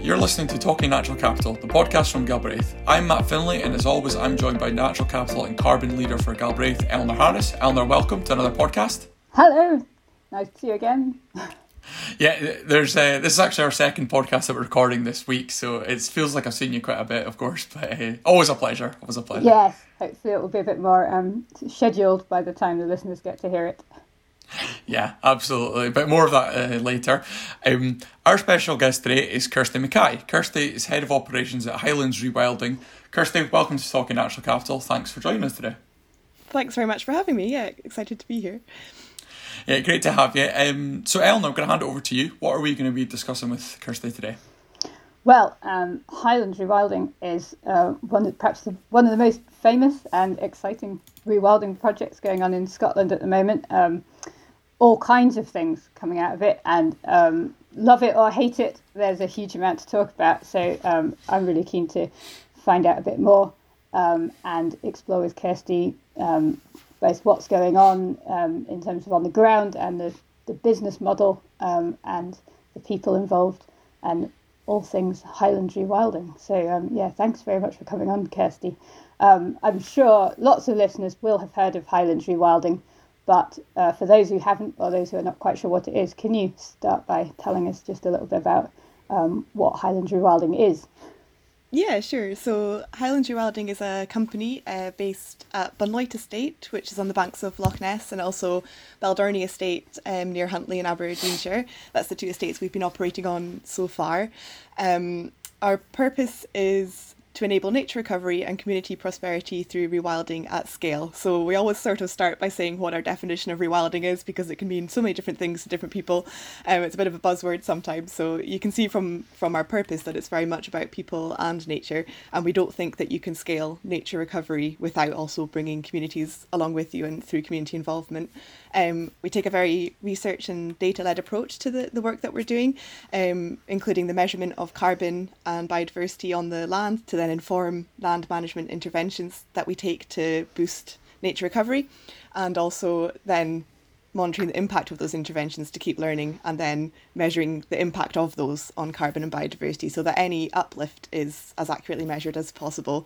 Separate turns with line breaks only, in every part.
You're listening to Talking Natural Capital, the podcast from Galbraith. I'm Matt Finlay, and as always, I'm joined by Natural Capital and Carbon Leader for Galbraith, Eleanor Harris. Eleanor, welcome to another podcast.
Hello, nice to see you again.
Yeah, this is actually our second podcast that we're recording this week, so it feels like I've seen you quite a bit, of course, but always a pleasure.
Yes, hopefully it will be a bit more scheduled by the time the listeners get to hear it.
Yeah, absolutely. But more of that later. Our special guest today is Kirsty Mackay. Kirsty is Head of Operations at Highlands Rewilding. Kirsty, welcome to Talking Natural Capital. Thanks for joining us today.
Thanks very much for having me. Yeah, excited to be here.
Yeah, great to have you. So Eleanor, I'm going to hand it over to you. What are we going to be discussing with Kirsty today?
Well, Highlands Rewilding is one of the most famous and exciting rewilding projects going on in Scotland at the moment. All kinds of things coming out of it, and love it or hate it, there's a huge amount to talk about. So I'm really keen to find out a bit more and explore with Kirsty both what's going on in terms of on the ground and the business model and the people involved and all things Highlands Rewilding. So thanks very much for coming on, Kirsty. I'm sure lots of listeners will have heard of Highlands Rewilding, but for those who haven't, or those who are not quite sure what it is, can you start by telling us just a little bit about what Highlands Rewilding is?
Yeah, sure. So Highlands Rewilding is a company based at Bunloit Estate, which is on the banks of Loch Ness, and also Baldurnie Estate near Huntly in Aberdeenshire. That's the two estates we've been operating on so far. Our purpose is to enable nature recovery and community prosperity through rewilding at scale. So we always sort of start by saying what our definition of rewilding is, because it can mean so many different things to different people. It's a bit of a buzzword sometimes. So you can see from our purpose that it's very much about people and nature. And we don't think that you can scale nature recovery without also bringing communities along with you and through community involvement. We take a very research and data-led approach to the work that we're doing, including the measurement of carbon and biodiversity on the land to then inform land management interventions that we take to boost nature recovery, and also then monitoring the impact of those interventions to keep learning and then measuring the impact of those on carbon and biodiversity so that any uplift is as accurately measured as possible.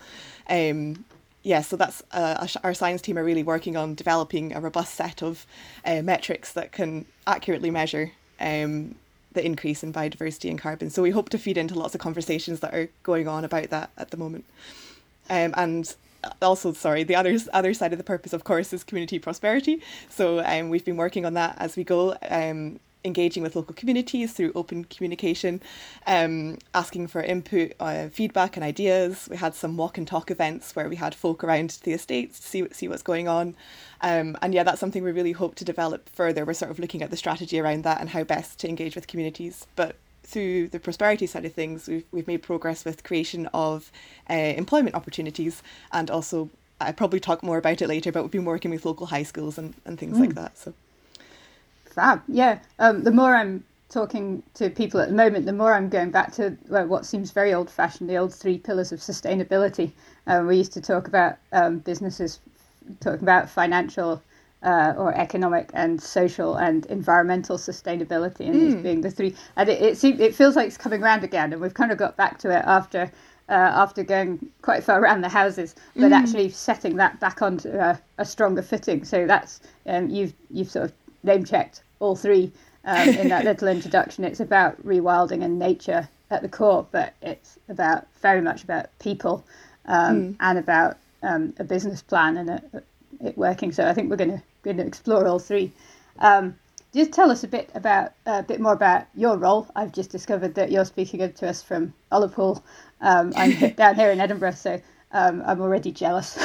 So that's our science team are really working on developing a robust set of metrics that can accurately measure the increase in biodiversity and carbon. So we hope to feed into lots of conversations that are going on about that at the moment. And also, the other side of the purpose, of course, is community prosperity. So we've been working on that as we go, engaging with local communities through open communication, asking for input, feedback and ideas. We had some walk and talk events where we had folk around the estates to see what's going on. That's something we really hope to develop further. We're sort of looking at the strategy around that and how best to engage with communities. But through the prosperity side of things, we've made progress with creation of employment opportunities, and also I'll probably talk more about it later, but we've been working with local high schools and things like that. So.
Fab. Yeah. The more I'm talking to people at the moment, the more I'm going back to what seems very old-fashioned, the old 3 pillars of sustainability. We used to talk about businesses talking about financial or economic and social and environmental sustainability, and these being the 3. And it feels like it's coming around again, and we've kind of got back to it after going quite far around the houses, but actually setting that back onto a stronger footing. So that's you've sort of name-checked all 3 in that little introduction. It's about rewilding and nature at the core, but it's very much about people and about a business plan and it working. So I think we're going to explore all 3. Just tell us a bit more about your role. I've just discovered that you're speaking to us from Ullapool. I'm down here in Edinburgh, so I'm already jealous.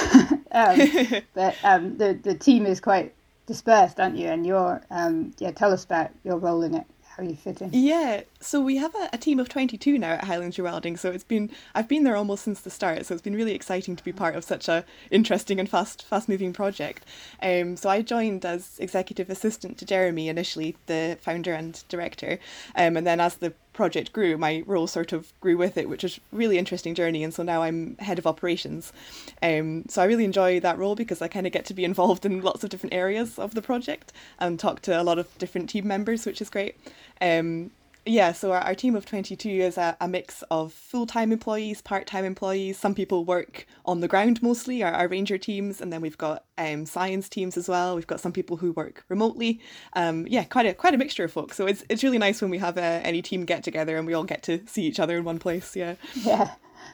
But the team is quite dispersed, aren't you? And you're tell us about your role in it, how you fit in.
Yeah, so we have a team of 22 now at Highlands Rewilding. So I've been there almost since the start. So it's been really exciting to be part of such a interesting and fast moving project. So I joined as executive assistant to Jeremy initially, the founder and director, and then as the project grew, my role sort of grew with it, which was a really interesting journey. And so now I'm head of operations. So I really enjoy that role because I kind of get to be involved in lots of different areas of the project and talk to a lot of different team members, which is great. Yeah, so our team of 22 is a mix of full-time employees, part-time employees. Some people work on the ground mostly, our ranger teams, and then we've got science teams as well. We've got some people who work remotely. Yeah, quite a mixture of folks. So it's really nice when we have any team get together and we all get to see each other in one place. Yeah.
Yeah.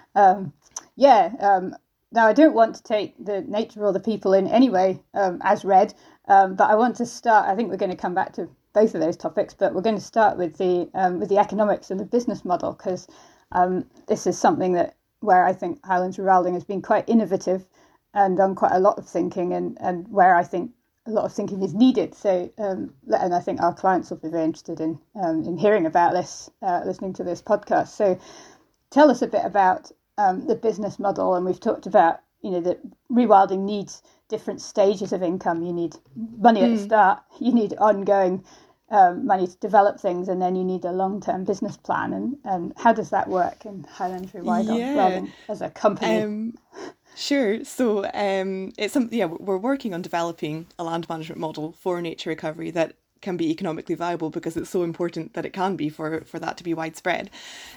Now, I don't want to take the nature or the people in any way as read, but I want to start. I think we're going to come back to both of those topics, but we're going to start with the economics and the business model, because this is something where I think Highlands Rewilding has been quite innovative and done quite a lot of thinking, and where I think a lot of thinking is needed. So, and I think our clients will be very interested in hearing about this, listening to this podcast. So, tell us a bit about the business model. And we've talked about, that rewilding needs different stages of income. You need money at the start, you need ongoing money to develop things, and then you need a long-term business plan. And how does that work in Highlands Rewilding as a company?
Sure. So we're working on developing a land management model for nature recovery that can be economically viable, because it's so important that it can be for that to be widespread.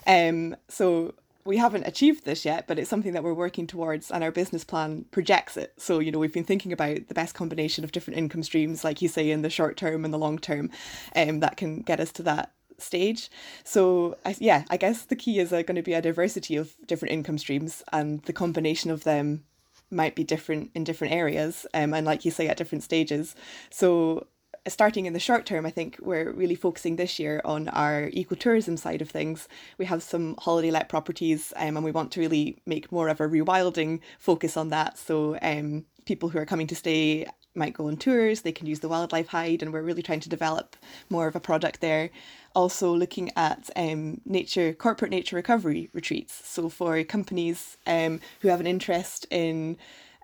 So we haven't achieved this yet, but it's something that we're working towards, and our business plan projects it. So, we've been thinking about the best combination of different income streams, like you say, in the short term and the long term, that can get us to that stage. So I guess the key is going to be a diversity of different income streams, and the combination of them might be different in different areas, and like you say, at different stages. So starting in the short term, I think we're really focusing this year on our ecotourism side of things. We have some holiday let properties, and we want to really make more of a rewilding focus on that. So people who are coming to stay might go on tours, they can use the wildlife hide, and we're really trying to develop more of a product there. Also looking at corporate nature recovery retreats. So for companies who have an interest in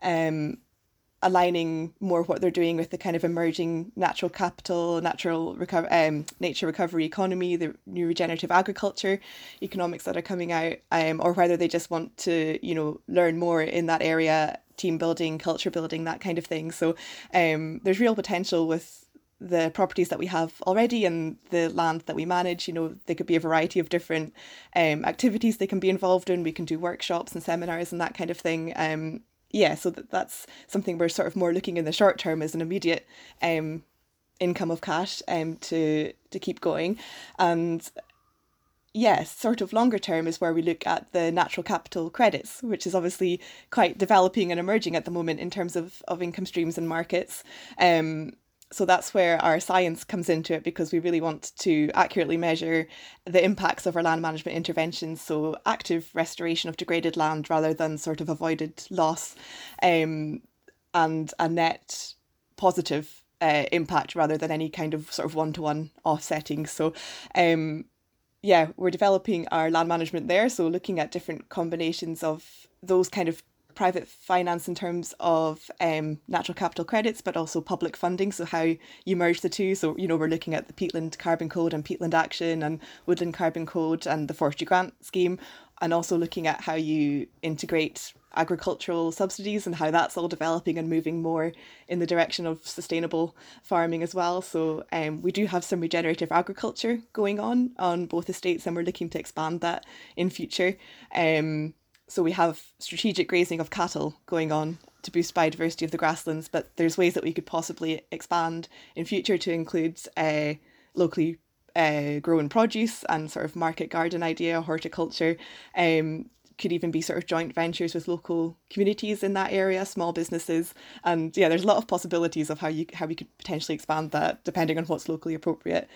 aligning more what they're doing with the kind of emerging natural capital, nature recovery economy, the new regenerative agriculture economics that are coming out, or whether they just want to, learn more in that area, team building, culture building, that kind of thing. So there's real potential with the properties that we have already and the land that we manage. There could be a variety of different activities they can be involved in. We can do workshops and seminars and that kind of thing. So that's something we're sort of more looking in the short term as an immediate income of cash to keep going. And sort of longer term is where we look at the natural capital credits, which is obviously quite developing and emerging at the moment in terms of income streams and markets. So that's where our science comes into it, because we really want to accurately measure the impacts of our land management interventions. So active restoration of degraded land rather than sort of avoided loss, and a net positive impact rather than any kind of sort of one-to-one offsetting. So we're developing our land management there. So looking at different combinations of those kind of private finance in terms of natural capital credits, but also public funding. So how you merge the two. So, we're looking at the Peatland Carbon Code and Peatland Action and Woodland Carbon Code and the Forestry Grant Scheme, and also looking at how you integrate agricultural subsidies and how that's all developing and moving more in the direction of sustainable farming as well. So we do have some regenerative agriculture going on both estates, and we're looking to expand that in future. So we have strategic grazing of cattle going on to boost biodiversity of the grasslands, but there's ways that we could possibly expand in future to include locally grown produce and sort of market garden idea, horticulture. Could even be sort of joint ventures with local communities in that area, small businesses. And there's a lot of possibilities of how we could potentially expand that depending on what's locally appropriate.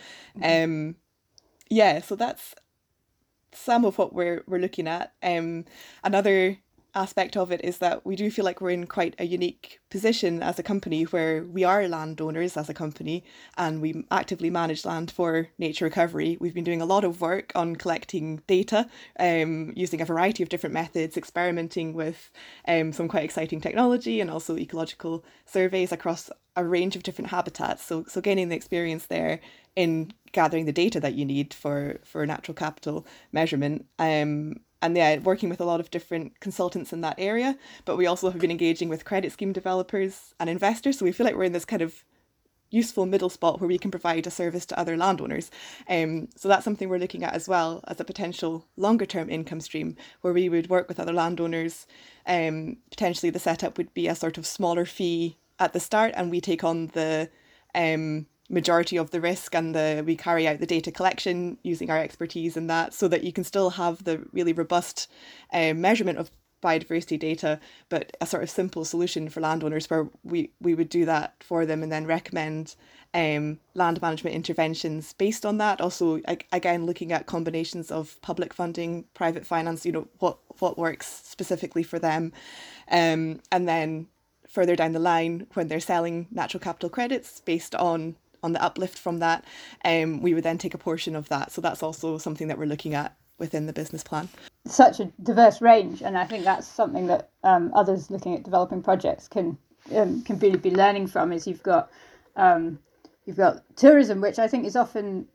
So that's some of what we're looking at. Another aspect of it is that we do feel like we're in quite a unique position as a company, where we are landowners as a company and we actively manage land for nature recovery. We've been doing a lot of work on collecting data, using a variety of different methods, experimenting with some quite exciting technology, and also ecological surveys across a range of different habitats. So gaining the experience there in gathering the data that you need for natural capital measurement. Working with a lot of different consultants in that area, but we also have been engaging with credit scheme developers and investors. So we feel like we're in this kind of useful middle spot where we can provide a service to other landowners. So that's something we're looking at as well as a potential longer term income stream where we would work with other landowners. Potentially the setup would be a sort of smaller fee at the start, and we take on the majority of the risk, and we carry out the data collection using our expertise in that, so that you can still have the really robust measurement of biodiversity data, but a sort of simple solution for landowners where we would do that for them and then recommend land management interventions based on that. Also, again, looking at combinations of public funding, private finance, what works specifically for them. And then further down the line, when they're selling natural capital credits based on the uplift from that, we would then take a portion of that. So that's also something that we're looking at within the business plan.
Such a diverse range, and I think that's something that others looking at developing projects can really be learning from. Is you've got tourism, which I think is often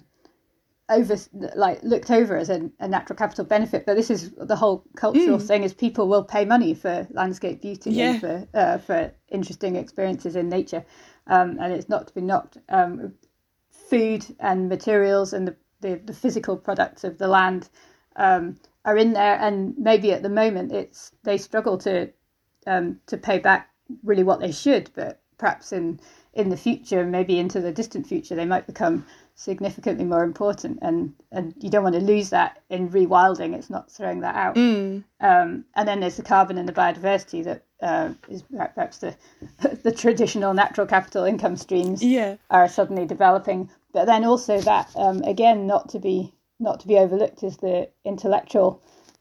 looked over as a natural capital benefit, but this is the whole cultural thing: is people will pay money for landscape beauty and for interesting experiences in nature, and it's not to be knocked. Food and materials and the physical products of the land are in there, and maybe at the moment they struggle to pay back really what they should, but perhaps in the future, maybe into the distant future, they might become significantly more important, and you don't want to lose that in rewilding. It's not throwing that out. And then there's the carbon and the biodiversity that is perhaps the traditional natural capital income streams are suddenly developing. But then also that again, not to be overlooked, is the intellectual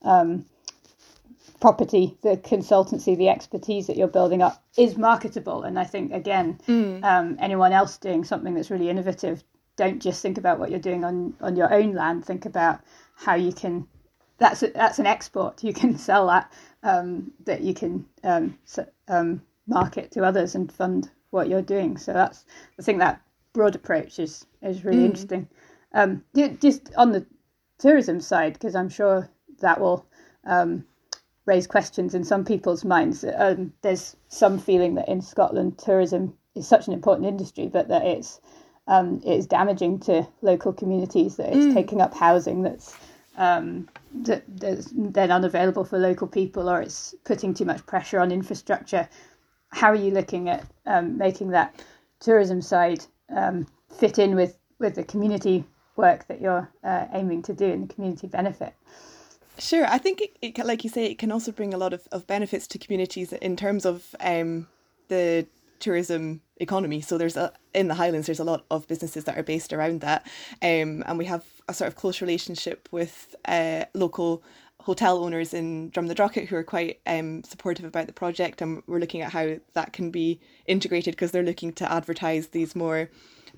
property, the consultancy, the expertise that you're building up is marketable. And I think again, anyone else doing something that's really innovative, don't just think about what you're doing on your own land. Think about how you can. That's an export. You can sell that. That you can market to others and fund what you're doing. So I think that broad approach is really interesting. Just on the tourism side, because I'm sure that will raise questions in some people's minds. There's some feeling that in Scotland tourism is such an important industry, but that it's damaging to local communities, that it's taking up housing that's then unavailable for local people, or it's putting too much pressure on infrastructure. How are you looking at making that tourism side fit in with the community work that you're aiming to do and the community benefit?
Sure, I think it like you say, it can also bring a lot of benefits to communities in terms of the tourism economy. So in the Highlands, there's a lot of businesses that are based around that, and we have a sort of close relationship with local hotel owners in Drumnadrochit who are quite supportive about the project, and we're looking at how that can be integrated, because they're looking to advertise these more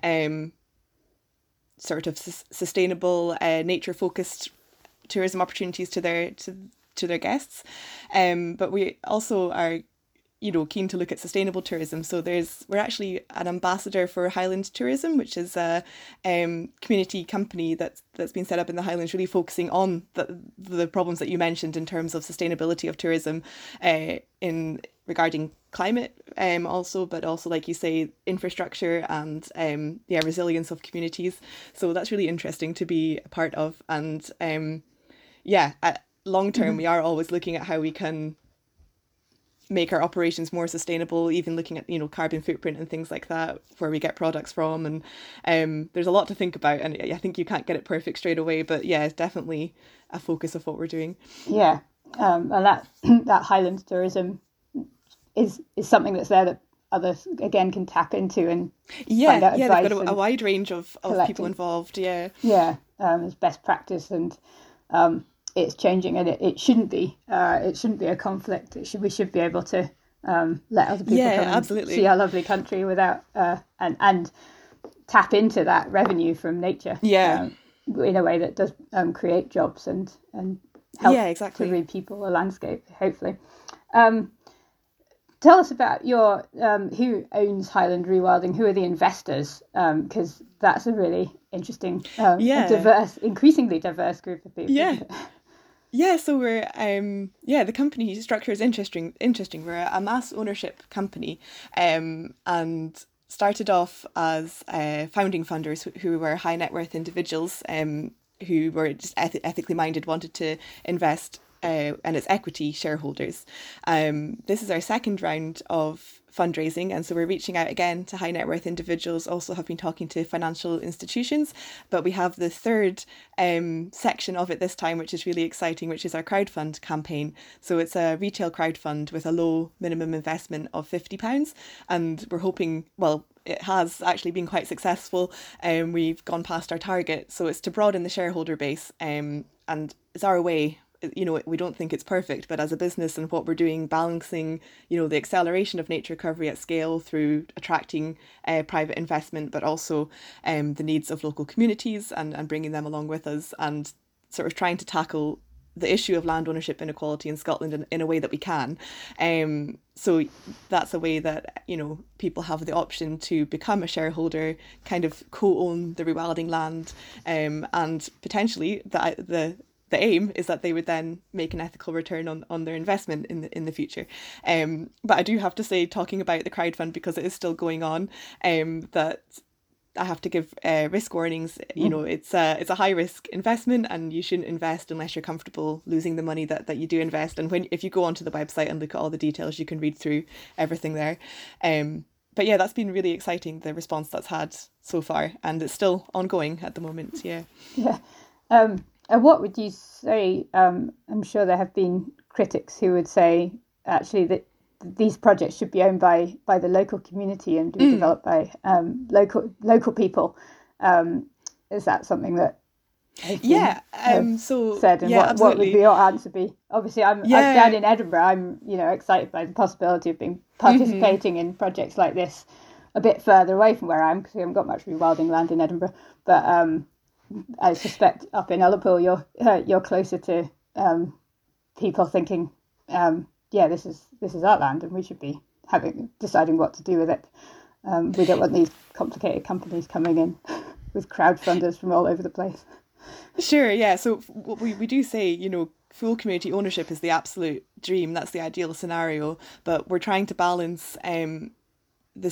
sort of sustainable, nature-focused tourism opportunities to their guests. But we also are keen to look at sustainable tourism. So we're actually an ambassador for Highland Tourism, which is a community company that's been set up in the Highlands, really focusing on the problems that you mentioned in terms of sustainability of tourism, in regarding climate, but also like you say, infrastructure and resilience of communities. So that's really interesting to be a part of. And at long term, we are always looking at how we can make our operations more sustainable, even looking at carbon footprint and things like that, where we get products from, and there's a lot to think about, and I think you can't get it perfect straight away, but it's definitely a focus of what we're doing. And that Highlands tourism is something that's there that others again can tap into and find out advice. They've got a wide range of people involved.
It's best practice, and it's changing, and it shouldn't be. It shouldn't be a conflict. We should be able to let other people come and see our lovely country without and tap into that revenue from nature. In a way that does create jobs and help to read people a landscape. Hopefully, tell us about your who owns Highland Rewilding. Who are the investors? Because that's a really interesting, increasingly diverse group of people.
So we're the company structure is interesting. We're a mass ownership company, and started off as founding funders who were high net worth individuals who were just ethically minded, wanted to invest, and as equity shareholders. This is our second round of fundraising, and so we're reaching out again to high net worth individuals, also have been talking to financial institutions, but we have the third section of it this time, which is really exciting, which is our crowdfund campaign. So it's a retail crowdfund with a low minimum investment of £50, and we're hoping, well, it has actually been quite successful, and we've gone past our target. So it's to broaden the shareholder base, and it's our way. You know, we don't think it's perfect, but as a business and what we're doing, balancing, you know, the acceleration of nature recovery at scale through attracting private investment, but also the needs of local communities and bringing them along with us, and sort of trying to tackle the issue of land ownership inequality in Scotland in a way that we can. So that's a way that, you know, people have the option to become a shareholder, kind of co-own the rewilding land, and potentially the aim is that they would then make an ethical return on their investment in the future. But I do have to say, talking about the crowdfund, because it is still going on, that I have to give risk warnings. You know, it's a high risk investment, and you shouldn't invest unless you're comfortable losing the money that you do invest. And if you go onto the website and look at all the details, you can read through everything there. But yeah, that's been really exciting, the response that's had so far, and it's still ongoing at the moment. Yeah.
And what would you say? I'm sure there have been critics who would say actually that these projects should be owned by the local community and be developed by local people. Is that something that
So
said? And
yeah,
what would your answer be? Obviously, I'm down in Edinburgh. I'm excited by the possibility of participating in projects like this a bit further away from where I am, because we haven't got much rewilding land in Edinburgh. But I suspect up in Ullapool, you're closer to people thinking, this is our land and we should be deciding what to do with it. We don't want these complicated companies coming in with crowdfunders from all over the place.
Sure, yeah. So we do say, you know, full community ownership is the absolute dream. That's the ideal scenario. But we're trying to balance the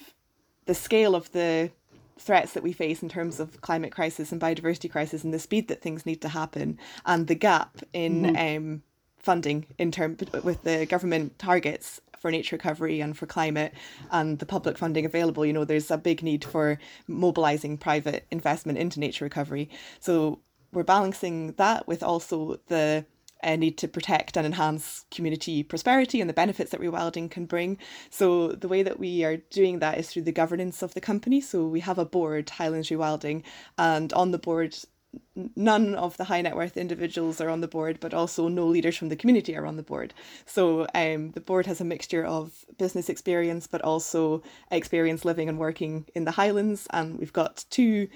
scale of the threats that we face in terms of climate crisis and biodiversity crisis and the speed that things need to happen, and the gap in funding with the government targets for nature recovery and for climate and the public funding available. You know, there's a big need for mobilising private investment into nature recovery. So we're balancing that with also the need to protect and enhance community prosperity and the benefits that rewilding can bring. So the way that we are doing that is through the governance of the company. So we have a board, Highlands Rewilding, and on the board, none of the high net worth individuals are on the board, but also no leaders from the community are on the board. So the board has a mixture of business experience, but also experience living and working in the Highlands. And we've got two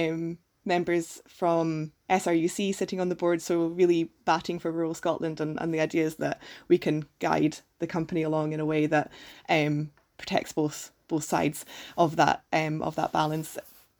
members from SRUC sitting on the board, so really batting for rural Scotland, and the idea is that we can guide the company along in a way that protects both sides of that balance.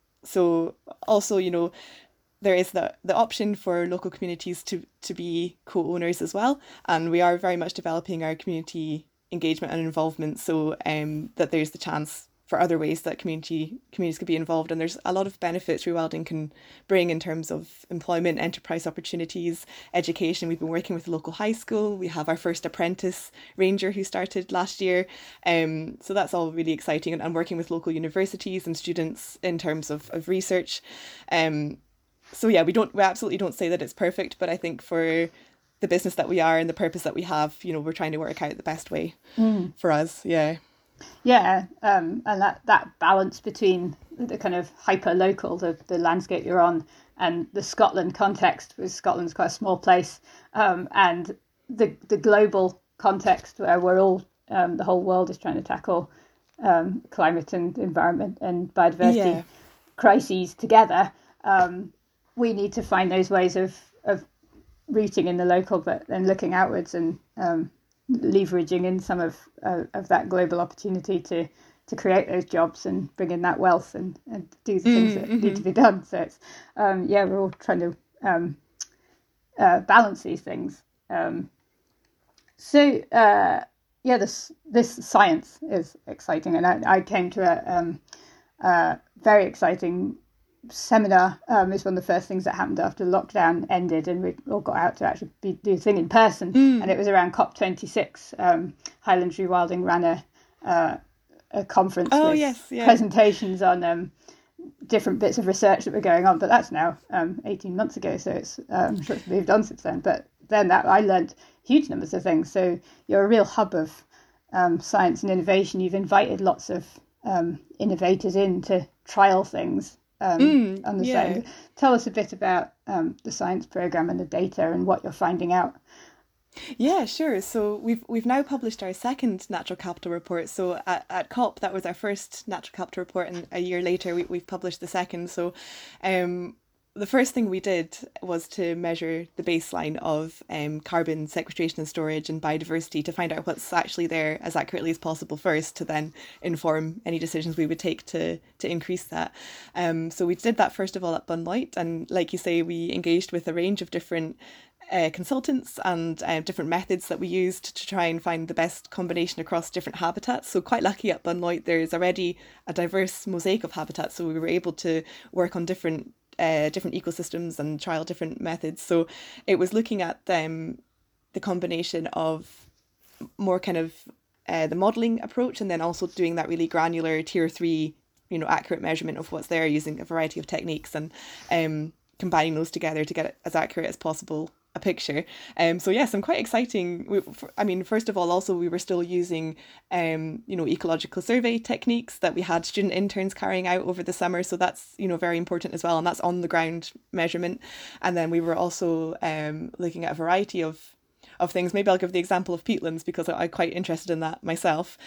So also, you know, there is the option for local communities to be co-owners as well, and we are very much developing our community engagement and involvement, so that there's the chance for other ways that communities could be involved. And there's a lot of benefits rewilding can bring in terms of employment, enterprise opportunities, education. We've been working with a local high school. We have our first apprentice ranger who started last year. So that's all really exciting, and working with local universities and students in terms of research. So yeah, we absolutely don't say that it's perfect, but I think for the business that we are and the purpose that we have, you know, we're trying to work out the best way for us. Yeah.
Yeah, and that balance between the kind of hyper local, the landscape you're on, and the Scotland context, because Scotland's quite a small place, and the global context where we're all the whole world is trying to tackle climate and environment and biodiversity crises together. We need to find those ways of rooting in the local, but then looking outwards and leveraging in some of that global opportunity to create those jobs and bring in that wealth and do the things that need to be done. So it's we're all trying to balance these things. this science is exciting, and I came to a very exciting seminar. It's one of the first things that happened after lockdown ended, and we all got out to actually do a thing in person. And it was around COP26. Highlands Rewilding ran a conference with presentations on different bits of research that were going on, but that's now 18 months ago, so it's I'm sure it's moved on since then. But then I learned huge numbers of things. So you're a real hub of science and innovation. You've invited lots of innovators in to trial things on the side. Tell us a bit about the science program and the data and what you're finding out.
Yeah, sure. So we've now published our second natural capital report. So at COP, that was our first natural capital report, and a year later we've published the second. So the first thing we did was to measure the baseline of carbon sequestration and storage and biodiversity to find out what's actually there as accurately as possible first, to then inform any decisions we would take to increase that. So we did that first of all at Bunlight, and like you say, we engaged with a range of different consultants and different methods that we used to try and find the best combination across different habitats. So quite lucky at Bunlight, there's already a diverse mosaic of habitats, so we were able to work on different ecosystems and trial different methods. So it was looking at the combination of more kind of the modelling approach, and then also doing that really granular tier 3, accurate measurement of what's there using a variety of techniques, and combining those together to get it as accurate as possible a picture. So some quite exciting. First of all, also we were still using ecological survey techniques that we had student interns carrying out over the summer, so that's very important as well, and that's on the ground measurement. And then we were also looking at a variety of things. Maybe I'll give the example of peatlands because I'm quite interested in that myself.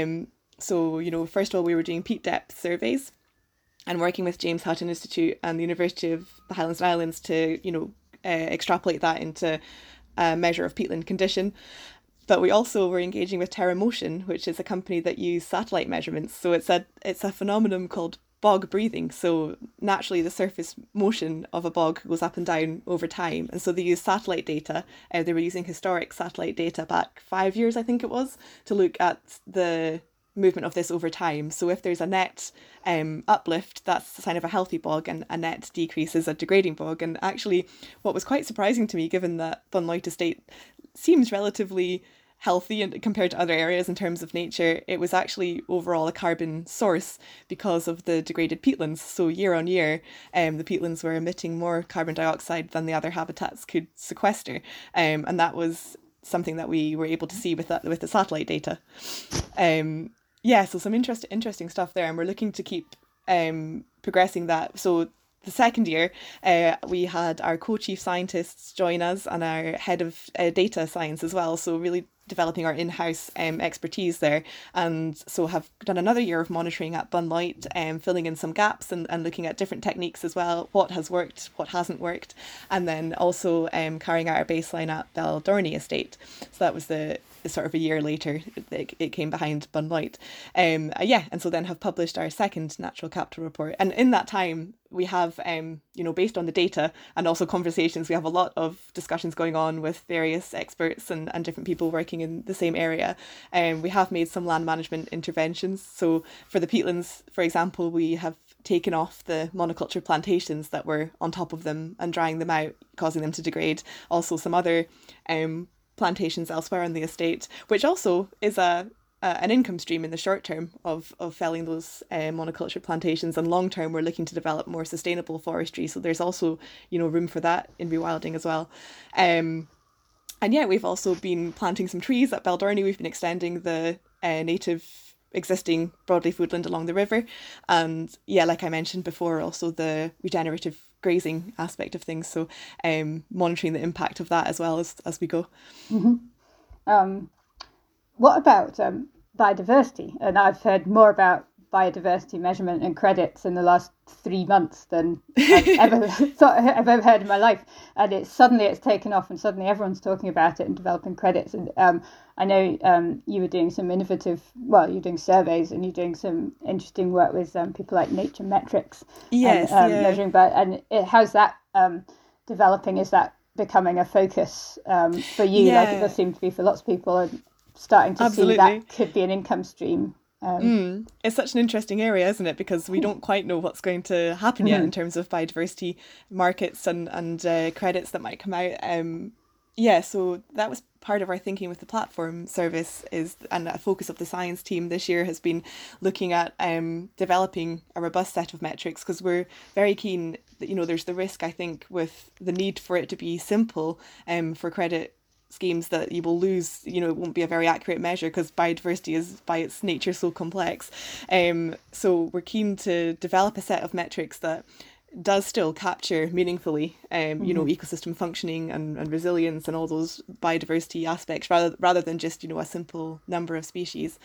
So first of all, we were doing peat depth surveys and working with James Hutton Institute and the University of the Highlands and Islands to extrapolate that into a measure of peatland condition. But we also were engaging with TerraMotion, which is a company that use satellite measurements. So it's a phenomenon called bog breathing. So naturally the surface motion of a bog goes up and down over time, and so they use satellite data. They were using historic satellite data back 5 years, I think it was, to look at the movement of this over time. So if there's a net uplift, that's a sign of a healthy bog, and a net decrease is a degrading bog. And actually what was quite surprising to me, given that Bunlight Estate seems relatively healthy and compared to other areas in terms of nature, it was actually overall a carbon source because of the degraded peatlands. So year on year, the peatlands were emitting more carbon dioxide than the other habitats could sequester, and that was something that we were able to see with the satellite data. So some interesting stuff there, and we're looking to keep progressing that. So the second year, we had our co-chief scientists join us and our head of data science as well. So really developing our in-house expertise there, and so have done another year of monitoring at Bunlight, filling in some gaps and looking at different techniques as well, what has worked, what hasn't worked, and then also carrying out our baseline at Baldorney Estate. So that was the sort of a year later it came behind Bunlight. And so then have published our second natural capital report, and in that time we have based on the data and also conversations, we have a lot of discussions going on with various experts and different people working in the same area. We have made some land management interventions. So for the peatlands, for example, we have taken off the monoculture plantations that were on top of them and drying them out, causing them to degrade. Also some other plantations elsewhere on the estate, which also is an income stream in the short term of felling those monoculture plantations, and long term we're looking to develop more sustainable forestry. So there's also room for that in rewilding as well. We've also been planting some trees at Baldorney. We've been extending the native existing broadleaf woodland along the river, and like I mentioned before, also the regenerative grazing aspect of things, so monitoring the impact of that as well as we go.
What about biodiversity? And I've heard more about biodiversity measurement and credits in the last 3 months than I've ever heard in my life. And it's taken off, and suddenly everyone's talking about it and developing credits. And I know you were doing some you're doing surveys, and you're doing some interesting work with people like Nature Metrics.
Yes,
measuring. How's that developing? Is that becoming a focus for you, like it does seem to be for lots of people? And starting to see
Absolutely.
that could be an income stream.
It's such an interesting area, isn't it? Because we don't quite know what's going to happen yet in terms of biodiversity markets and credits that might come out. Yeah, so that was part of our thinking with the platform service and a focus of the science team this year has been looking at developing a robust set of metrics, because we're very keen that, there's the risk, I think, with the need for it to be simple for credit schemes, that you will lose, it won't be a very accurate measure because biodiversity is by its nature so complex. So we're keen to develop a set of metrics that does still capture meaningfully, ecosystem functioning and resilience and all those biodiversity aspects, rather than just, a simple number of species.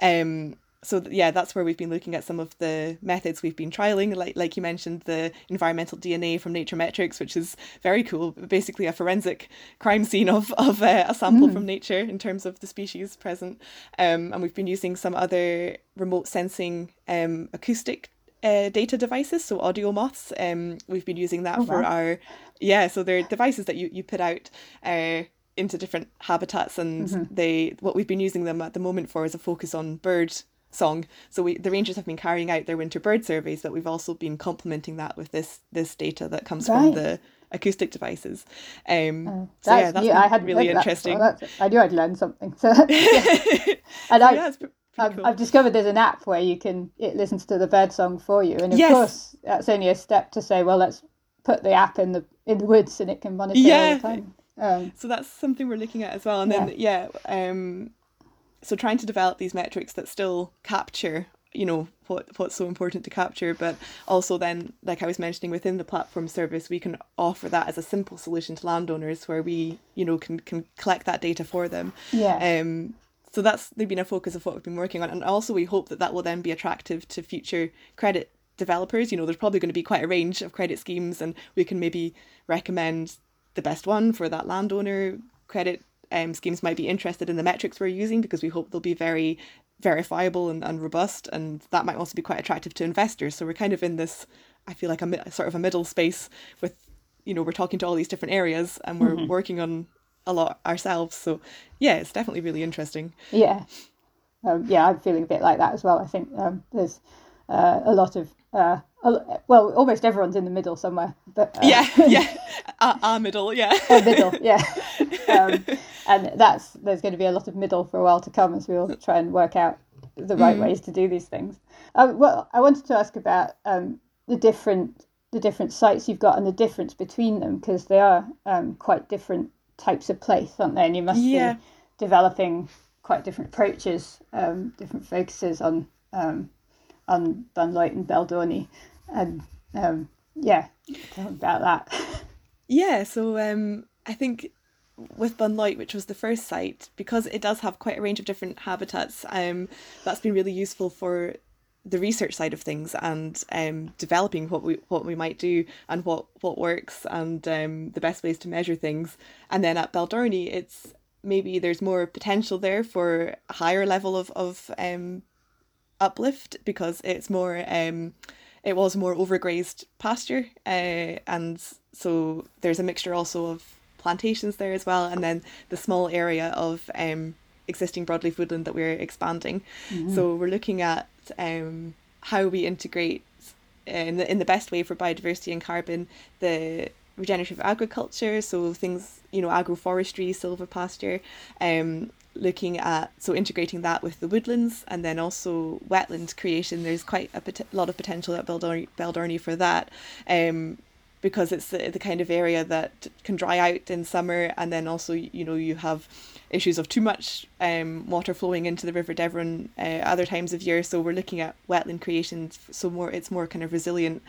That's where we've been looking at some of the methods we've been trialing, like you mentioned, the environmental DNA from Nature Metrics, which is very cool, basically a forensic crime scene of a sample from nature in terms of the species present. And we've been using some other remote sensing acoustic data devices, so audio moths. We've been using that for our so they're devices that you put out into different habitats, and what we've been using them at the moment for is a focus on bird song. So the rangers have been carrying out their winter bird surveys, but we've also been complementing that with this data that comes from the acoustic devices. That's
I hadn't
really
heard
interesting.
That. I knew I'd learn something. So, and I've discovered there's an app where it listens to the bird song for you, and of course that's only a step to say, well, let's put the app in the woods and it can monitor all the time.
So that's something we're looking at as well, and then so trying to develop these metrics that still capture, what's so important to capture, but also then, like I was mentioning, within the platform service, we can offer that as a simple solution to landowners where we, can collect that data for them. So they've been a focus of what we've been working on, and also we hope that will then be attractive to future credit developers. There's probably going to be quite a range of credit schemes, and we can maybe recommend the best one for that landowner. Credit schemes might be interested in the metrics we're using because we hope they'll be very verifiable and robust, and that might also be quite attractive to investors. So we're kind of in this, I feel like, a sort of a middle space with, we're talking to all these different areas and we're working on a lot ourselves. So it's definitely really interesting.
I'm feeling a bit like that as well. I think there's a lot of almost everyone's in the middle somewhere, but
our middle,
and there's going to be a lot of middle for a while to come as we all try and work out the right ways to do these things. Well, I wanted to ask about the different sites you've got and the difference between them, because they are quite different types of place, aren't they? And you must be developing quite different approaches, different focuses on Bunloit and Beldorney, and tell me about that.
So I think with Bunloit, which was the first site, because it does have quite a range of different habitats, that's been really useful for the research side of things and developing what we might do and what works and the best ways to measure things. And then at Beldorney, it's maybe there's more potential there for a higher level of uplift, because it's more it was more overgrazed pasture, and so there's a mixture also of plantations there as well, and then the small area of existing broadleaf woodland that we're expanding. So we're looking at how we integrate in the best way for biodiversity and carbon the regenerative agriculture, so things, agroforestry, silvopasture, looking at integrating that with the woodlands, and then also wetland creation. There's quite a lot of potential at Beldorney for that, because it's the kind of area that can dry out in summer, and then also you have issues of too much water flowing into the River Devon other times of year. So we're looking at wetland creation, so it's more kind of resilient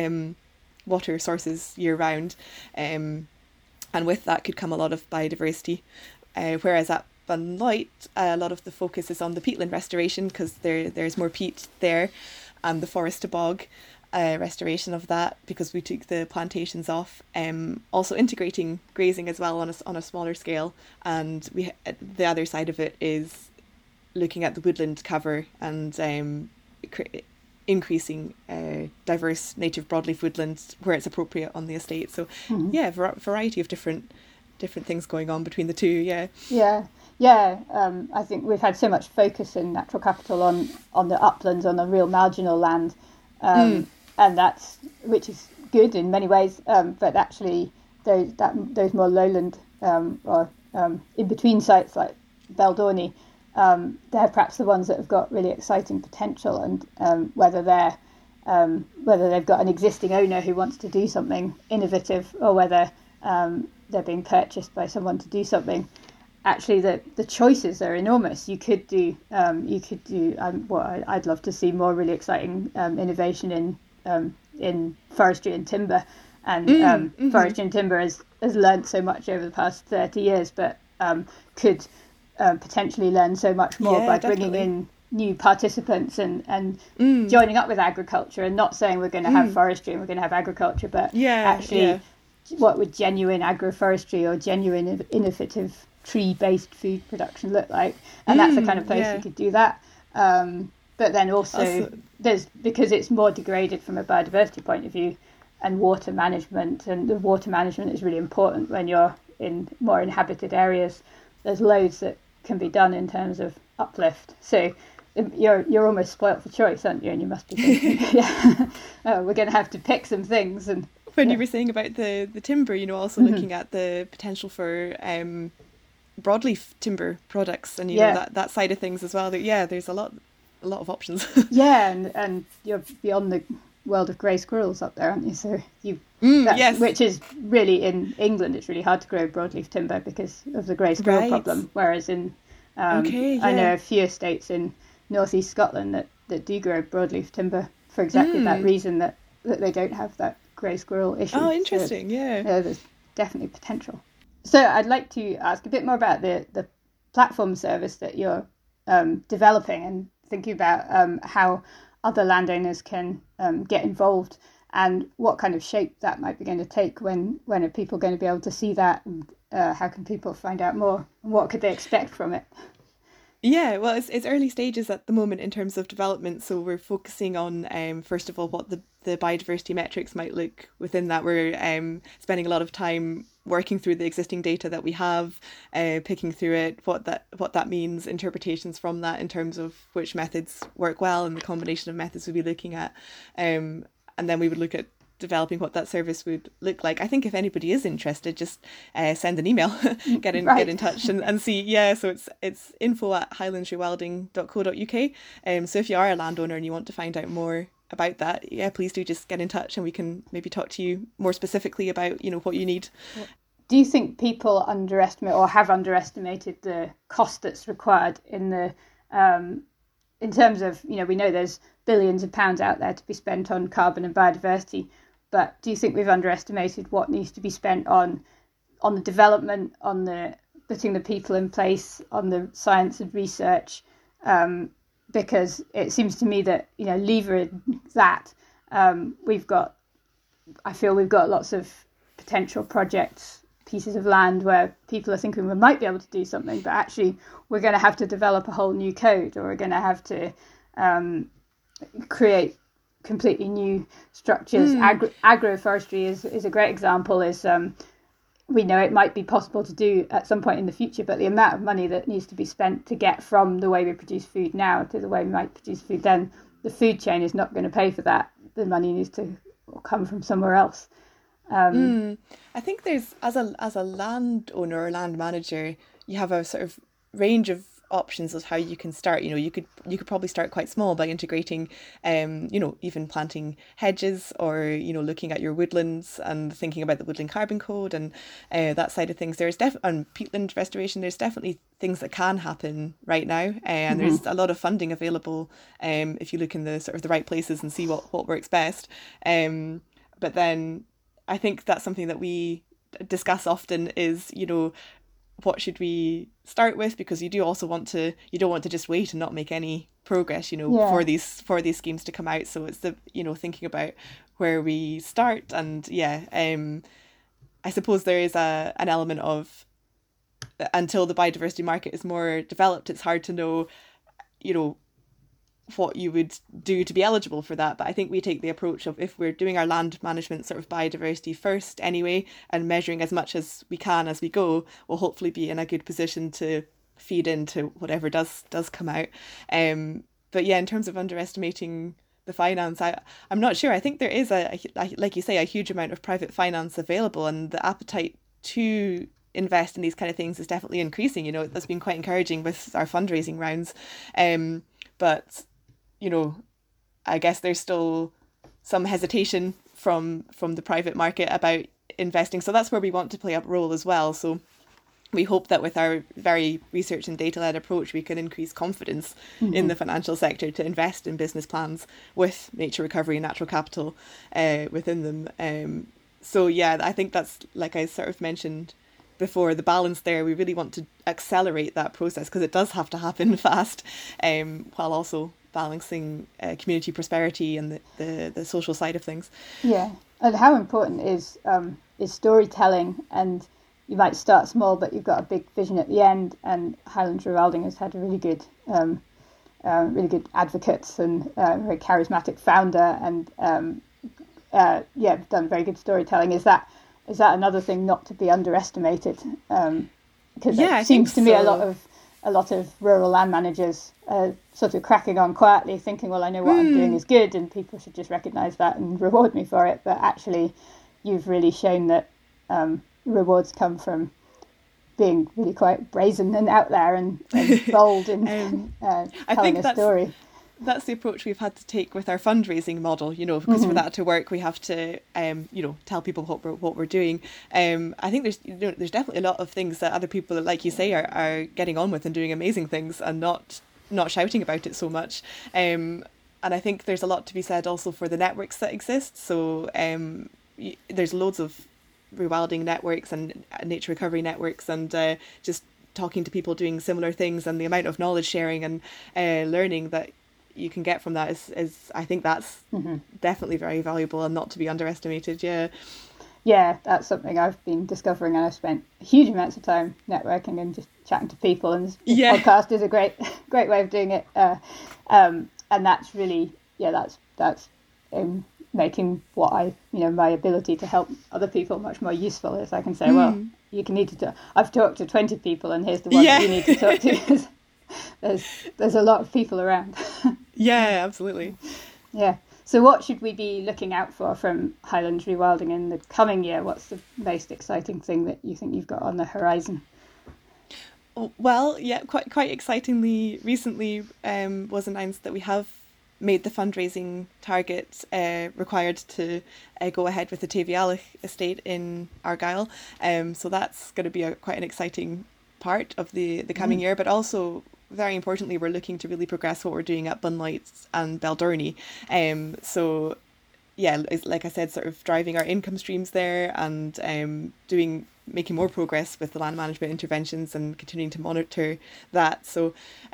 water sources year round, and with that could come a lot of biodiversity, whereas at Bunloit, a lot of the focus is on the peatland restoration, because there's more peat there, and the forest to bog restoration of that, because we took the plantations off. Also integrating grazing as well on a smaller scale, and the other side of it is looking at the woodland cover and increasing diverse native broadleaf woodlands where it's appropriate on the estate. So variety of different things going on between the two.
Yeah, Yeah, I think we've had so much focus in natural capital on the uplands, on the real marginal land, and that's which is good in many ways. But actually, those more lowland or in between sites like Beldorney, they're perhaps the ones that have got really exciting potential, and whether they've got an existing owner who wants to do something innovative, or whether they're being purchased by someone to do something. Actually, the choices are enormous. You could do I'd love to see more really exciting innovation in forestry and timber, and forestry and timber has learned so much over the past 30 years, but could potentially learn so much more by bringing in new participants and joining up with agriculture, and not saying we're going to have forestry and we're going to have agriculture, but what would genuine agroforestry or genuine innovative tree-based food production look like? And that's the kind of place you could do that. But then also because it's more degraded from a biodiversity point of view, and water management, and the water management is really important when you're in more inhabited areas. There's loads that can be done in terms of uplift. So you're almost spoilt for choice, aren't you? And you must be thinking, we're going to have to pick some things. And
when you were saying about the timber, also looking at the potential for broadleaf timber products, and know that side of things as well. There's a lot of options.
and you're beyond the world of grey squirrels up there, aren't you? So which is really, in England, it's really hard to grow broadleaf timber because of the grey squirrel problem. Whereas in I know a few estates in northeast Scotland that do grow broadleaf timber for exactly that reason, that they don't have that grey squirrel issue.
Oh, interesting.
So, there's definitely potential. So I'd like to ask a bit more about the platform service that you're developing, and thinking about how other landowners can get involved, and what kind of shape that might be going to take. When are people going to be able to see that, and how can people find out more, and what could they expect from it?
Yeah, well, it's early stages at the moment in terms of development. So we're focusing on, first of all, what the biodiversity metrics might look within that. We're spending a lot of time working through the existing data that we have, picking through it, what that means, interpretations from that in terms of which methods work well, and the combination of methods we'll be looking at. And then we would look at developing what that service would look like. I think if anybody is interested, just send an email, get in touch and see. So it's info@highlandsrewilding.co.uk. So if you are a landowner and you want to find out more about that, please do just get in touch, and we can maybe talk to you more specifically about what you need.
Do you think people underestimate, or have underestimated, the cost that's required in the in terms of, we know there's billions of pounds out there to be spent on carbon and biodiversity, but do you think we've underestimated what needs to be spent on the development, on the putting the people in place, on the science and research? Because it seems to me that, leverage that, I feel we've got lots of potential projects, pieces of land where people are thinking we might be able to do something, but actually we're going to have to develop a whole new code, or we're going to have to create completely new structures. Agroforestry is a great example. We know it might be possible to do at some point in the future, but the amount of money that needs to be spent to get from the way we produce food now to the way we might produce food then, the food chain is not going to pay for that. The money needs to come from somewhere else.
I think there's, as a landowner or land manager, you have a sort of range of options of how you can start. You could probably start quite small by integrating even planting hedges, or looking at your woodlands and thinking about the woodland carbon code and that side of things. There's and peatland restoration, there's definitely things that can happen right now, and there's a lot of funding available if you look in the sort of the right places and see what works best. But then I think that's something that we discuss often is, what should we start with? Because you don't want to just wait and not make any progress, for these schemes to come out. So it's the, thinking about where we start. And I suppose there is an element of, until the biodiversity market is more developed, it's hard to know, what you would do to be eligible for that. But I think we take the approach of, if we're doing our land management sort of biodiversity first anyway, and measuring as much as we can as we go, we'll hopefully be in a good position to feed into whatever does come out. But yeah, in terms of underestimating the finance, I'm not sure. I think there is like you say, a huge amount of private finance available, and the appetite to invest in these kind of things is definitely increasing. You know, that's been quite encouraging with our fundraising rounds. But you know, I guess there's still some hesitation from the private market about investing. So that's where we want to play a role as well. So we hope that with our very research and data-led approach, we can increase confidence in the financial sector to invest in business plans with nature recovery and natural capital within them. So yeah, I think that's, like I sort of mentioned before, the balance there. We really want to accelerate that process because it does have to happen fast, while also balancing community prosperity and the social side of things.
Yeah, and how important is storytelling. And you might start small, but you've got a big vision at the end. And Highlands Rewilding has had a really good advocates and very charismatic founder, and done very good storytelling. Is that another thing not to be underestimated? Because it seems to me a lot of rural land managers sort of cracking on quietly, thinking, well, I know what I'm doing is good, and people should just recognise that and reward me for it. But actually, you've really shown that rewards come from being really quite brazen and out there and bold in telling a story.
That's the approach we've had to take with our fundraising model, you know, because for that to work, we have to, tell people what we're doing. I think there's definitely a lot of things that other people, like you say, are getting on with and doing amazing things and not shouting about it so much. And I think there's a lot to be said also for the networks that exist. So there's loads of rewilding networks and nature recovery networks, and just talking to people doing similar things, and the amount of knowledge sharing and learning that you can get from that is I think that's definitely very valuable and not to be underestimated.
Yeah, that's something I've been discovering, and I've spent huge amounts of time networking and just chatting to people, and this podcast is a great way of doing it. And that's really, that's making what my ability to help other people much more useful, as I can say, well, you can need to talk. I've talked to 20 people, and here's the one that you need to talk to. There's a lot of people around.
Yeah, absolutely.
Yeah. So what should we be looking out for from Highlands Rewilding in the coming year? What's the most exciting thing that you think you've got on the horizon?
Well, yeah, quite excitingly, recently was announced that we have made the fundraising target required to go ahead with the Tavialach estate in Argyll. So that's going to be quite an exciting part of the coming year, but also very importantly, we're looking to really progress what we're doing at Bunlight and Baldurnie. So yeah, like I said, sort of driving our income streams there, and making more progress with the land management interventions and continuing to monitor that. So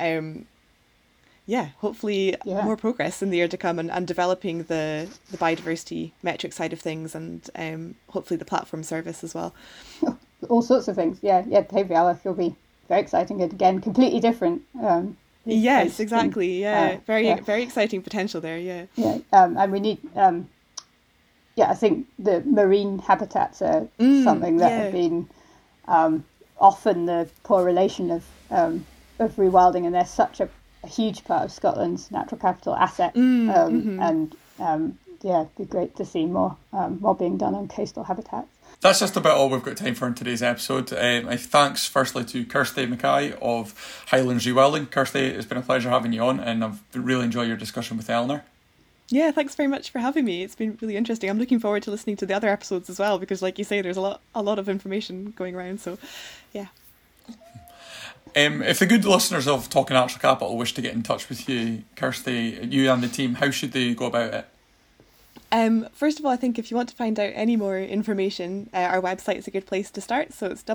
hopefully more progress in the year to come, and developing the biodiversity metric side of things, and hopefully the platform service as well.
All sorts of things. Tavialach will be very exciting, and again, completely different.
Yes, exactly. Very exciting potential there.
And we need. I think the marine habitats are something that have been often the poor relation of rewilding, and they're such a huge part of Scotland's natural capital asset. And it'd be great to see more being done on coastal habitats.
That's just about all we've got time for in today's episode. Thanks firstly to Kirsty Mackay of Highlands Rewilding. Kirsty, it's been a pleasure having you on, and I've really enjoyed your discussion with Eleanor.
Yeah, thanks very much for having me. It's been really interesting. I'm looking forward to listening to the other episodes as well, because like you say, there's a lot of information going around. So, yeah.
If the good listeners of Talking Natural Capital wish to get in touch with you, Kirsty, you and the team, how should they go about it?
First of all, I think if you want to find out any more information, our website is a good place to start. So it's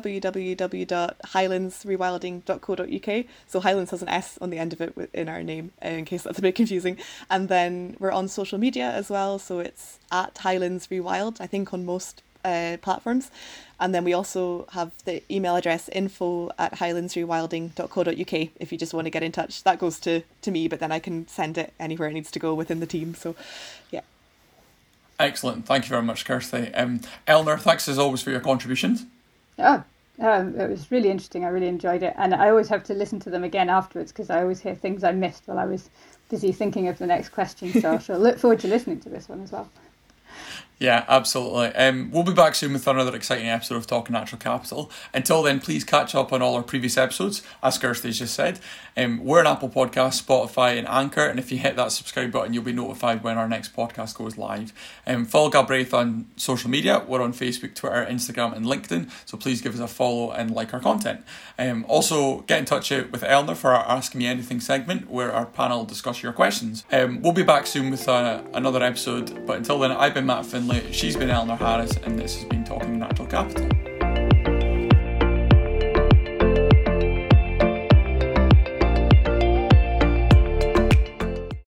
www.highlandsrewilding.co.uk. So Highlands has an S on the end of it in our name, in case that's a bit confusing. And then we're on social media as well. So it's at Highlands Rewild, I think, on most platforms. And then we also have the email address info@highlandsrewilding.co.uk if you just want to get in touch. That goes to me, but then I can send it anywhere it needs to go within the team. So, yeah.
Excellent. Thank you very much, Kirsty. Eleanor, thanks as always for your contributions.
Oh, It was really interesting. I really enjoyed it. And I always have to listen to them again afterwards because I always hear things I missed while I was busy thinking of the next question. So I shall look forward to listening to this one as well.
Yeah, absolutely. We'll be back soon with another exciting episode of Talking Natural Capital. Until then, please catch up on all our previous episodes, as Kirsty's just said. We're on Apple Podcasts, Spotify and Anchor, and if you hit that subscribe button, you'll be notified when our next podcast goes live. Follow Galbraith on social media. We're on Facebook, Twitter, Instagram and LinkedIn, so please give us a follow and like our content. Also, get in touch with Eleanor for our Ask Me Anything segment, where our panel discuss your questions. We'll be back soon with another episode, but until then, I've been Matt Finlay, she's been Eleanor Harris, and this has been Talking Natural Capital.